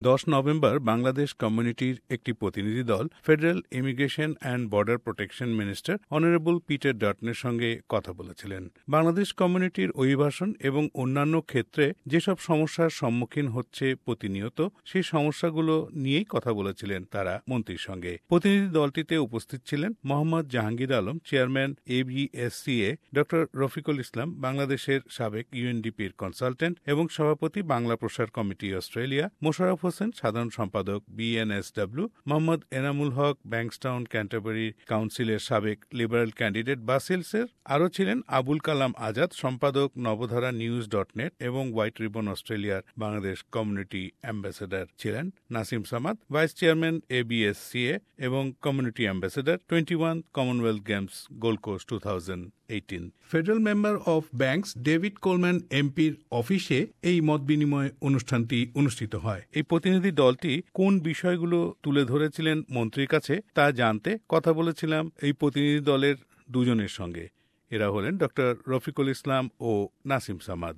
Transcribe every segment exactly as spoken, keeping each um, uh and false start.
দশ নভেম্বর বাংলাদেশ কমিউনিটির একটি প্রতিনিধি দল federal immigration and border protection minister honourable Peter ডাটনের সঙ্গে কথা বলেছিলেন। বাংলাদেশ কমিউনিটির অভিবাসন এবং অন্যান্য ক্ষেত্রে যেসব সমস্যার সম্মুখীন হচ্ছে প্রতিনিয়ত সেই সমস্যাগুলো নিয়েই কথা বলেছিলেন তারা মন্ত্রীর সঙ্গে। প্রতিনিধি দলটিতে উপস্থিত ছিলেন Mohammad Jahangir Alam, chairman A B S C A, doctor Rafiqul Islam, বাংলাদেশের সাবেক ইউ এন ডি পির কনসালটেন্ট এবং সভাপতি বাংলা প্রসার কমিটি অস্ট্রেলিয়া, মোশাররফ হোসেন, সাধারণ সম্পাদক B N S W, Mohammad Enamul Haque, Bankstown Canterbury কাউন্সিলের সাবেক লিবারেল ক্যান্ডিডেট বাসেলসের, আরও ছিলেন আবুল কালাম আজাদ, সম্পাদক নবধারা নিউজ ডট নেট এবং হোয়াইট রিবন অস্ট্রেলিয়ার বাংলাদেশ কমিউনিটি অ্যাম্বাসেডর ছিলেন Nasim Samad, vice chairman A B S C A এবং community ambassador twenty one Commonwealth Games Gold Coast two thousand eighteen. Federal member of Banks David Coleman এমপির অফিসে এই মত বিনিময় অনুষ্ঠানটি অনুষ্ঠিত হয়। এই প্রতিনিধি দলটি কোন বিষয়গুলো তুলে ধরেছিলেন মন্ত্রীর কাছে তা জানতে কথা বলেছিলাম এই প্রতিনিধি দলের দুজনের সঙ্গে। এরা হলেন ডক্টর রফিকুল ইসলাম ও নাসিম সামাদ।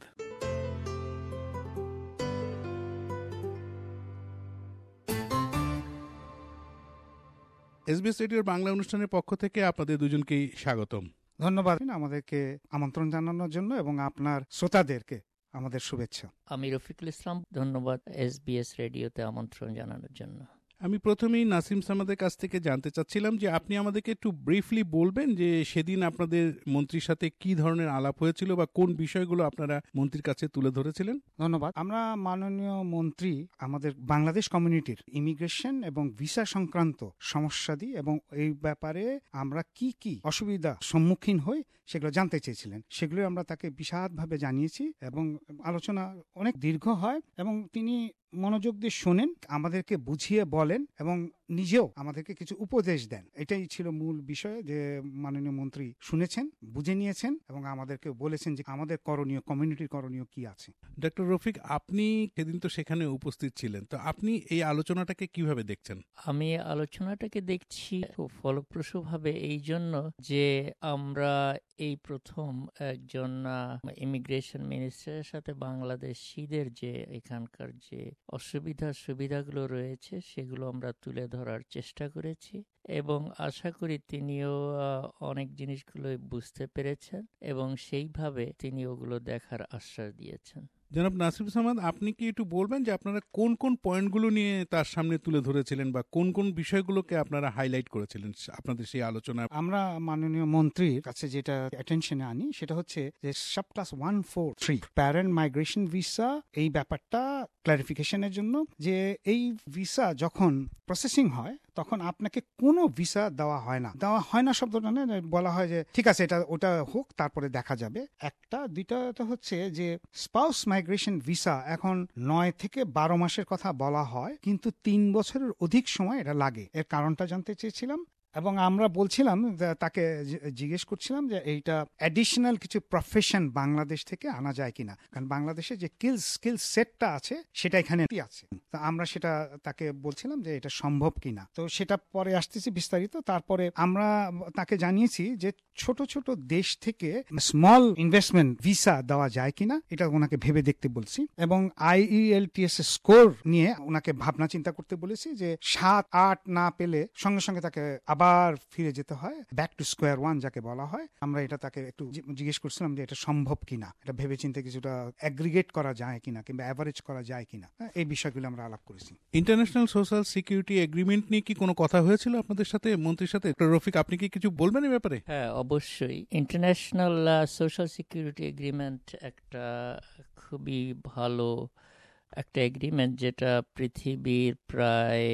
এসবিএস রেডিওর বাংলা অনুষ্ঠানের পক্ষ থেকে আপনাদের দুজনকেই স্বাগতম। ধন্যবাদ আমাদেরকে আমন্ত্রণ জানানোর জন্য এবং আপনার শ্রোতাদেরকে আমাদের শুভেচ্ছা। আমি রফিকুল ইসলাম, ধন্যবাদ এসবিএস রেডিওতে আমন্ত্রণ জানানোর জন্য। আমি প্রথমেই নাসিম সামাদের কাছ থেকে জানতে চাচ্ছিলাম যে আপনি আমাদেরকে একটু ব্রিফলি বলবেন যে সেদিন আপনাদের মন্ত্রীর সাথে কি ধরনের আলাপ হয়েছিল বা কোন বিষয়গুলো আপনারা মন্ত্রীর কাছে তুলে ধরেছিলেন। ধন্যবাদ। আমরা মাননীয় মন্ত্রী আমাদের বাংলাদেশ কমিউনিটির ইমিগ্রেশন এবং ভিসা সংক্রান্ত সমস্যাদি এবং এই ব্যাপারে আমরা কি কি অসুবিধা সম্মুখীন হই সেগুলো জানতে চেয়েছিলেন। সেগুলো আমরা তাকে বিশদভাবে জানিয়েছি এবং আলোচনা অনেক দীর্ঘ হয় এবং তিনি মনোযোগ দিয়ে শোনেন, আমাদেরকে বুঝিয়ে বলেন এবং নিজেও আমাদেরকে কিছু উপদেশ দেন। এটাই ছিল মূল বিষয়, যে মাননীয় মন্ত্রী শুনেছেন, বুঝে নিয়েছেন এবং আমাদেরকে বলেছেন যে আমাদের করণীয়, কমিউনিটির করণীয় কি আছে। ডক্টর রফিক, আপনি সেদিন তো সেখানে উপস্থিত ছিলেন, তো আপনি এই আলোচনাটাকে কিভাবে দেখছেন? আমি আলোচনাটাকে দেখছি খুব ফলপ্রসূভাবে এই জন্য যে আমরা এই প্রথম একজন ইমিগ্রেশন মিনিস্টারের সাথে বাংলাদেশিদের যে এখানকার যে অসুবিধা সুবিধাগুলো রয়েছে সেগুলো আমরা তুলে ধরার চেষ্টা করেছি এবং আশা করি তিনিও অনেক জিনিসগুলো বুঝতে পেরেছেন এবং সেইভাবে তিনি ওগুলো দেখার আশ্বাস দিয়েছেন। জনাব নাসিম সামাদ, আপনি কি একটু বলবেন যে আপনারা কোন কোন পয়েন্টগুলো নিয়ে তার সামনে তুলে ধরেছিলেন বা কোন কোন বিষয়গুলোকে আপনারা হাইলাইট করেছিলেন আপনাদের সেই আলোচনা? আমরা মাননীয় মন্ত্রীর কাছে যেটা অ্যাটেনশনে আনি সেটা হচ্ছে যে sub class one four three parent migration visa, এই ব্যাপারটা ক্লারিফিকেশনের জন্য যে এই ভিসা যখন প্রসেসিং হয় তখন আপনাকে কোনো ভিসা দেওয়া হয় না। দেওয়া হয় না শব্দটা না, বলা হয় যে ঠিক আছে এটা ওটা হোক তারপরে দেখা যাবে। একটা দুইটা হচ্ছে যে স্পাউস মাইগ্রেশন ভিসা এখন নয় থেকে বারো মাসের কথা বলা হয়, কিন্তু তিন বছরের অধিক সময় এটা লাগে। এর কারণটা জানতে চেয়েছিলাম এবং আমরা বলছিলাম, তাকে জিজ্ঞেস করছিলাম যে এইটা অ্যাডিশনাল কিছু প্রফেশন বাংলাদেশ থেকে আনা যায় কিনা, কারণ বাংলাদেশে যে স্কিল স্কিল সেটটা আছে সেটা এখানে আছে। তো আমরা সেটা তাকে বলছিলাম যে এটা সম্ভব কিনা। তো সেটা পরে আসতেছি বিস্তারিত। তারপরে আমরা তাকে জানিয়েছি যে ছোট ছোট দেশ থেকে স্মল ইনভেস্টমেন্ট ভিসা দেওয়া যায় কিনা, এটা ওনাকে ভেবে দেখতে বলছি এবং I E L T S score নিয়ে ওনাকে ভাবনা চিন্তা করতে বলেছি যে সাত আট না পেলে সঙ্গে সঙ্গে তাকে আবার আবার ফিরে যেতে হয়, ব্যাক টু স্কোয়ার ওয়ান যাকে বলা হয়। আমরা এটা তাকে একটু জিজ্ঞেস করছিলাম যে এটা সম্ভব কিনা, এটা ভেবে চিন্তে কিছুটা অ্যাগ্রিগেট করা যায় কিনা কিংবা অ্যাভারেজ করা যায় কিনা, এই বিষয়গুলো আমরা আলাপ করেছি। ইন্টারন্যাশনাল সোশ্যাল সিকিউরিটি এগ্রিমেন্ট নিয়ে কি কোনো কথা হয়েছিল আপনাদের সাথে, মন্ত্রীর সাথে? রফিক, আপনি কি কিছু বলবেন এই ব্যাপারে? হ্যাঁ, অবশ্যই। ইন্টারন্যাশনাল সোশ্যাল সিকিউরিটি এগ্রিমেন্ট একটা খুবই ভালো একটা এগ্রিমেন্ট, যেটা পৃথিবীর প্রায়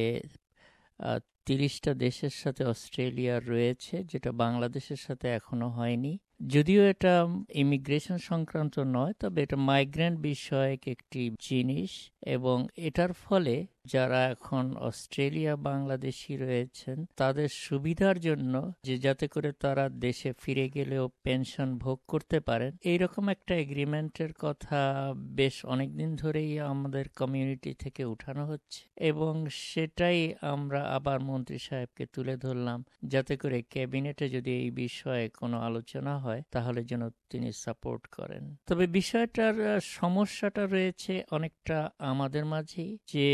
তিরিশটা দেশের সাথে অস্ট্রেলিয়ার রয়েছে, যেটা বাংলাদেশের সাথে এখনো হয়নি। যদিও এটা ইমিগ্রেশন সংক্রান্ত নয়, তবে এটা মাইগ্রেন্ট বিষয়ক একটি জিনিস এবং এটার ফলে যারা এখন অস্ট্রেলিয়া বাংলাদেশি রয়েছেন তাদের সুবিধার জন্য, যে যাতে করে তারা দেশে ফিরে গেলেও পেনশন ভোগ করতে পারেন, এইরকম একটা এগ্রিমেন্টের কথা বেশ অনেকদিন ধরেই আমাদের কমিউনিটি থেকে উঠানো হচ্ছে এবং সেটাই আমরা আবার মন্ত্রী সাহেবকে তুলে ধরলাম, যাতে করে ক্যাবিনেটে যদি এই বিষয়ে কোনো আলোচনা হয় তাহলে যেন তিনি সাপোর্ট করেন। তবে বিষয়টার সমস্যাটা রয়েছে অনেকটা আমাদের মাঝেই, যে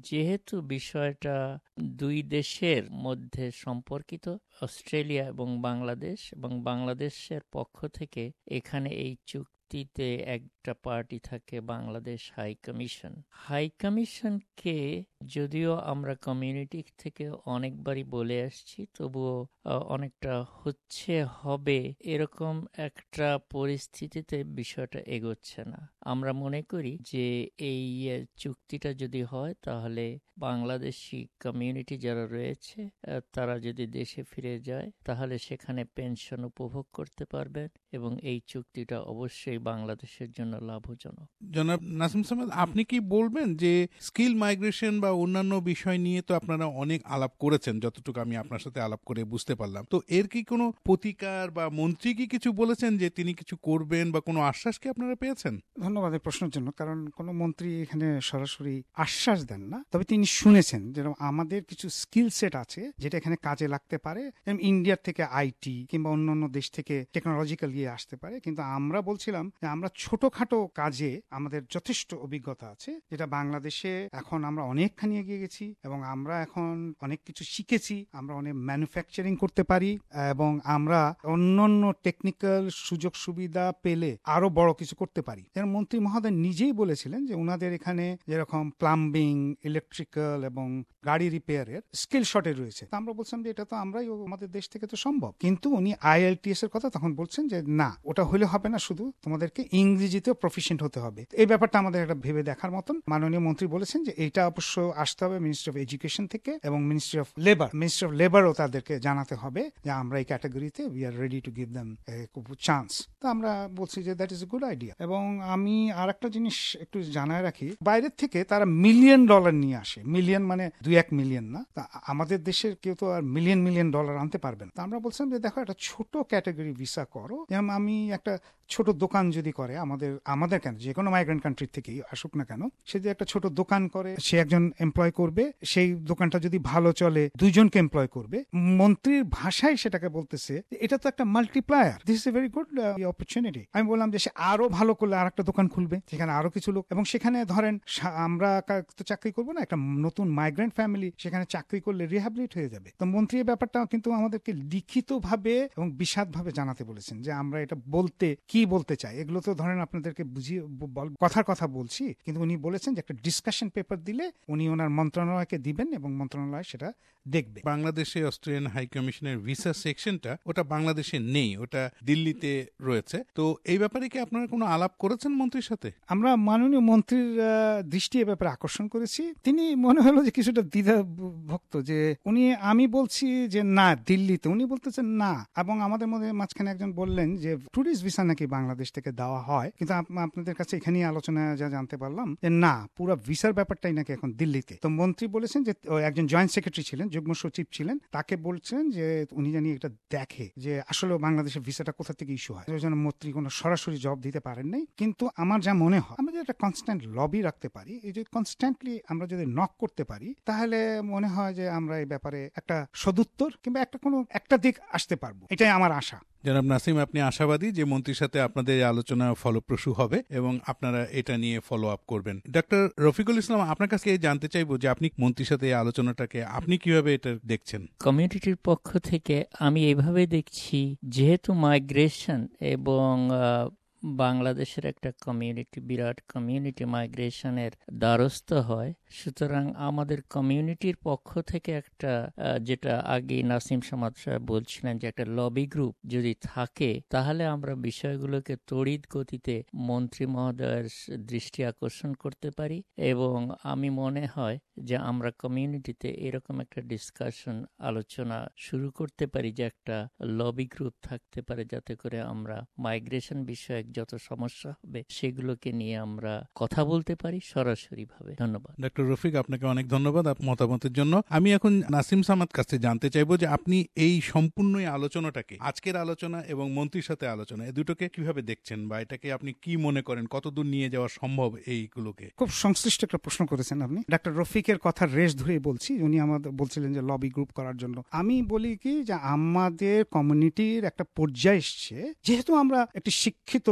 যেহেতু বিষয়টা দুই দেশের মধ্যে সম্পর্কিত, অস্ট্রেলিয়া এবং বাংলাদেশ, এবং বাংলাদেশের পক্ষ থেকে এখানে এই চুক্তিতে একটা পার্টি থাকে বাংলাদেশ হাই কমিশন। হাই কমিশনকে যদিও আমরা কমিউনিটি থেকে অনেকবারই বলে আসছি, তবুও অনেকটা হচ্ছে হবে এরকম একটা পরিস্থিতিতে বিষয়টা এগোচ্ছে না। আমরা মনে করি যে এই চুক্তিটা যদি হয় তাহলে বাংলাদেশি কমিউনিটি যারা রয়েছে তারা যদি দেশে ফিরে যায় তাহলে সেখানে পেনশন উপভোগ করতে পারবেন, এবং এই চুক্তিটা অবশ্যই বাংলাদেশের জন্য লাভজনক। জনাব নাসিম সামাদ, আপনি কি বলবেন যে স্কিল মাইগ্রেশন বা অন্যান্য বিষয় নিয়ে তো আপনারা অনেক আলাপ করেছেন, যতটুকু আমি আপনার সাথে আলাপ করে বুঝতে পারলাম, তো এর কি কোনো প্রতিকার বা মন্ত্রী কি কিছু বলেছেন যে তিনি কিছু করবেন বা কোনো আশ্বাস কি আপনারা পেয়েছেন? ধন্যবাদ এই প্রশ্নের জন্য, কারণ কোনো মন্ত্রী এখানে সরাসরি আশ্বাস দেন না, তবে তিনি শুনেছেন যেরকম আমাদের কিছু স্কিল সেট আছে যেটা এখানে কাজে লাগতে পারে, যেমন ইন্ডিয়ার থেকে আইটি কিংবা অন্যান্য দেশ থেকে টেকনোলজিক্যাল ইয়ে আসতে পারে, কিন্তু আমরা বলছিলাম যে আমরা ছোটখাটো কাজে আমাদের যথেষ্ট অভিজ্ঞতা আছে, যেটা বাংলাদেশে এখন আমরা অনেকখানি এগিয়ে গেছি এবং আমরা এখন অনেক কিছু শিখেছি, আমরা অনেক ম্যানুফ্যাকচারিং করতে পারি এবং আমরা অন্যান্য টেকনিক্যাল সুযোগ সুবিধা পেলে আরো বড় কিছু করতে পারি। যেমন মন্ত্রী মহোদয় নিজেই বলেছিলেন যে ওনাদের এখানে যেরকম প্লাম্বিং, ইলেকট্রিক্যাল এবং গাড়ি রিপেয়ারের স্কিল শর্টেজ রয়েছে, আমরা বলছিলাম যে এটা তো আমরাই আমাদের দেশ থেকে তো সম্ভব, কিন্তু উনি আইএলটিএস এর কথা তখন বলছেন যে না, ওটা হলে হবে না, শুধু তোমাদেরকে ইংরেজিতেও প্রফিশিয়েন্ট হতে হবে। এই ব্যাপারটা আমাদের একটা ভেবে দেখার মতন। মাননীয় মন্ত্রী বলেছেন যে এটা অবশ্য আসতে হবে মিনিস্ট্রি অফ এডুকেশন থেকে এবং ministry of labour ministry of লেবারও তাদেরকে জানাতে হবে যে আমরা এই ক্যাটাগরিতে we are ready to give them chance. তো আমরা বলছি যে that is a good idea. এবং আমি আর একটা জিনিস একটু জানায় রাখি, বাইরের থেকে তারা মিলিয়ন ডলার নিয়ে আসে, মিলিয়ন মানে দুই এক মিলিয়ন না, তা আমাদের দেশের কেউ তো আর মিলিয়ন মিলিয়ন ডলার আনতে পারবে না। তা আমরা বলছিলাম যে দেখো একটা ছোট ক্যাটাগরি ভিসা করো, যেমন আমি একটা ছোট দোকান যদি করে আমাদের আমাদের কেন যে কোনো মাইগ্রেন্ট কান্ট্রি থেকেই আসুক না কেন, সে যদি একটা ছোট দোকান করে সে একজন এমপ্লয় করবে, সেই দোকানটা যদি ভালো চলে দুইজনকে এমপ্লয় করবে। মন্ত্রীর ভাষায় সেটাকে বলতেছে এটা তো একটা multiplier, this is a very good opportunity. আমি বললাম যে সে আরো ভালো করলে আর একটা দোকান খুলবে, সেখানে আরো কিছু লোক, এবং সেখানে ধরেন আমরা তো চাকরি করবো না, একটা নতুন মাইগ্রেন্ট ফ্যামিলি সেখানে চাকরি করলে রিহ্যাবিলিট হয়ে যাবে। তো মন্ত্রী এই ব্যাপারটা কিন্তু আমাদেরকে লিখিত ভাবে এবং বিশদ ভাবে জানাতে বলেছেন যে আমরা এটা বলতে কি বলতে চাই। এগুলো তো ধরেন আপনাদেরকে বুঝিয়ে কথার কথা বলছি, কিন্তু উনি বলেছেন যে একটা ডিসকাশন পেপার দিলে উনি ওনার মন্ত্রণালয়কে দিবেন এবং মন্ত্রণালয় সেটা দেখবে। বাংলাদেশে অস্ট্রেলিয়ান হাই কমিশনের ভিসা সেকশনটা ওটা বাংলাদেশে নেই, ওটা দিল্লিতে রয়েছে। তো এই ব্যাপারে কি আপনারা কোনো আলাপ করেছেন মন্ত্রীর সাথে? আমরা মাননীয় মন্ত্রীর দৃষ্টি এ ব্যাপারে আকর্ষণ করেছি, তিনি মনে হলো যে কিছুটা দ্বিধা ভক্ত, যে উনি আমি বলছি যে না দিল্লিতে, উনি বলতেছেন না, এবং আমাদের মধ্যে মাঝখানে একজন বললেন যে ট্যুরিস্ট ভিসা নাকি বাংলাদেশ থেকে দেওয়া হয়, কিন্তু আপনাদের কাছে এখানেই আলোচনা যা জানতে পারলাম যে না, পুরো ভিসার ব্যাপারটাই নাকি এখন দিল্লিতে। তো মন্ত্রী বলেছেন যে একজন জয়েন্ট সেক্রেটারি ছিলেন, যুগ্ম সচিব ছিলেন, তাকে বলছেন যে উনি জানি এটা দেখে যে আসলে বাংলাদেশের ভিসাটা কোথা থেকে ইস্যু হয়। ওই জন্য মন্ত্রী কোনো সরাসরি জবাব দিতে পারেন নাই, কিন্তু আমার যা মনে হয় আমরা যদি একটা কনস্ট্যান্ট লবি রাখতে পারি, এই যে কনস্ট্যান্টলি আমরা যদি নক করতে পারি, তাহলে মনে হয় যে আমরা এই ব্যাপারে একটা সদুত্তর কিংবা একটা কোনো একটা দিক আসতে পারবো, এটাই আমার আশা। জনাব নাসিম, আপনি আশাবাদী যে মন্ত্রীর সাথে আপনাদের আলোচনা ফলপ্রসূ হবে এবং আপনারা এটা নিয়ে ফলো আপ করবেন। ডক্টর রফিকুল ইসলাম, আপনার কাছে জানতে চাইবো যে আপনি মন্ত্রীর সাথে এই আলোচনাটাকে আপনি কিভাবে এটা দেখছেন? কমিউনিটির পক্ষ থেকে আমি এইভাবে দেখছি, যেহেতু মাইগ্রেশন এবং বাংলাদেশের একটা কমিউনিটি, বিরাট কমিউনিটি মাইগ্রেশনের দ্বারস্থ হয়, সুতরাং আমাদের কমিউনিটির পক্ষ থেকে একটা, যেটা আগে নাসিম সামাদ সাহেব বলছিলেন যে একটা লবি গ্রুপ যদি থাকে, তাহলে আমরা বিষয়গুলোকে তড়িৎ গতিতে মন্ত্রী মহোদয়ের দৃষ্টি আকর্ষণ করতে পারি, এবং আমি মনে হয় যে আমরা কমিউনিটিতে এরকম একটা ডিসকাশন আলোচনা শুরু করতে পারি যে একটা লবি গ্রুপ থাকতে পারে, যাতে করে আমরা মাইগ্রেশন বিষয়ক যত সমস্যা হবে সেগুলোকে নিয়ে আমরা কথা বলতে পারি সরাসরি ভাবে। ধন্যবাদ ডক্টর রফিক, আপনাকে অনেক ধন্যবাদ মতামতের জন্য। আমি এখন নাসিম সামাদ কাছে জানতে চাইবো যে আপনি এই সম্পূর্ণ আলোচনাটাকে, আজকের আলোচনা এবং মন্ত্রীর সাথে আলোচনা, এই দুটোকে কিভাবে দেখছেন বা এটাকে আপনি কি মনে করেন, কতদূর নিয়ে যাওয়া সম্ভব এইগুলোকে? খুব সংশ্লিষ্ট একটা প্রশ্ন করেছেন আপনি। ডক্টর রফিকের কথার রেশ ধরেই বলছি, উনি আমাদের বলছিলেন যে লবি গ্রুপ করার জন্য। আমি বলি কি যে আমাদের কমিউনিটির একটা পর্যায়ে এসছে, যেহেতু আমরা একটি শিক্ষিত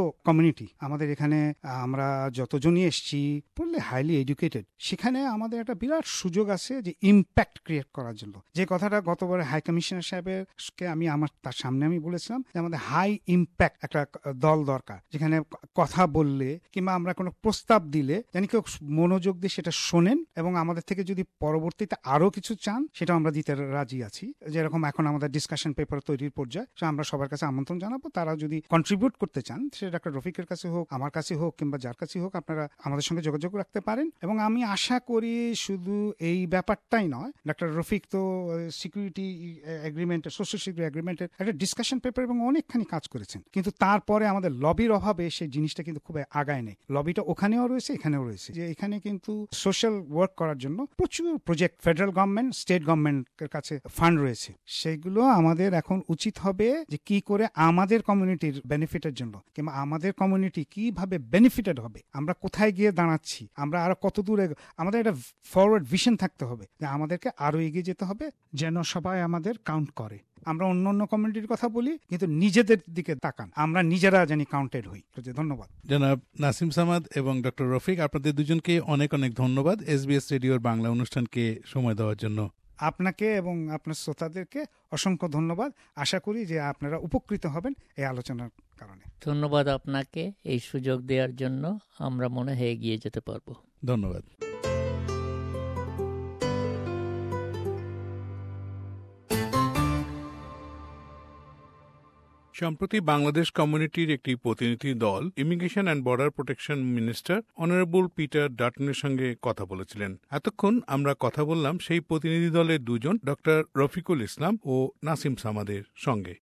কমিউনিটি আমাদের এখানে, আমরা যতজনই এসছি পড়লে হাইলি এডুকেটেড, সেখানে আমাদের একটা বিরাট সুযোগ আছে যে ইম্প্যাক্ট ক্রিয়েট করার জন্য। যে কথাটা গতবারে হাই কমিশনার সাহেবকে আমি আমার তার সামনে আমি বলেছিলাম যে আমাদের হাই ইম্প্যাক্ট একটা দল দরকার, যেখানে কথা বললে কিংবা আমরা কোনো প্রস্তাব দিলে জানি কেউ মনোযোগ দিয়ে সেটা শোনেন এবং আমাদের থেকে যদি পরবর্তীতে আরো কিছু চান সেটা আমরা দিতে রাজি আছি। যেরকম এখন আমাদের ডিসকাশন পেপার তৈরির পর্যায়ে, আমরা সবার কাছে আমন্ত্রণ জানাবো, তারা যদি কন্ট্রিবিউট করতে চান সেটা ডাক্তার রফিকের কাছে হোক, আমার কাছে হোক কিংবা যার কাছে হোক, আপনারা আমাদের সঙ্গে যোগাযোগ রাখতে পারেন। এবং আমি আশা করি শুধু এই ব্যাপারটাই নয়, ডাক্তার রফিক তো সিকিউরিটি এগ্রিমেন্ট, সোশ্যাল সিকিউরিটি এগ্রিমেন্টের একটা ডিসকাশন পেপার এবং অনেকখানি কাজ করেছেন, কিন্তু তারপরে আমাদের লবির অভাবে সেই জিনিসটা কিন্তু খুব আগায় নেই। লবিটা ওখানেও রয়েছে, এখানেও রয়েছে, যে এখানে কিন্তু সোশ্যাল ওয়ার্ক করার জন্য প্রচুর প্রজেক্ট ফেডারেল গভর্নমেন্ট, স্টেট গভর্নমেন্টের কাছে ফান্ড রয়েছে। সেগুলো আমাদের এখন উচিত হবে যে কি করে আমাদের কমিউনিটির বেনিফিটের জন্য কিংবা আমাদের কমিউনিটি কিভাবে বেনিফিটেড হবে, আমরা কোথায় গিয়ে দাঁড়াচ্ছি, আমরা আরো কত দূরে, আমাদের একটা ফরওয়ার্ড ভিশন থাকতে হবে যে আমাদেরকে আরো এগিয়ে যেতে হবে, যেন সবাই আমাদের কাউন্ট করে। আমরা অন্য অন্য কমিউনিটির কথা বলি কিন্তু নিজেদের দিকে তাকান, আমরা নিজেরা জানি কাউন্টেড হই। ধন্যবাদ জনাব নাসিম সামাদ এবং ডক্টর রফিক, আপনাদের দুজনকে অনেক অনেক ধন্যবাদ এসবিএস রেডিওর বাংলা অনুষ্ঠানকে সময় দেওয়ার জন্য। আপনাকে এবং আপনার শ্রোতাদেরকে অসংখ্য ধন্যবাদ। আশা করি যে আপনারা উপকৃত হবেন এই আলোচনার কারণে। ধন্যবাদ আপনাকে এই সুযোগ দেওয়ার জন্য, আমরা মনে হয় এগিয়ে যেতে পারবো। ধন্যবাদ। সম্প্রতি বাংলাদেশ কমিউনিটির একটি প্রতিনিধি দল immigration and border protection minister honourable Peter ডাটনের সঙ্গে কথা বলেছিলেন। এতক্ষণ আমরা কথা বললাম সেই প্রতিনিধি দলের দুজন, ডক্টর রফিকুল ইসলাম ও নাসিম সামাদের সঙ্গে।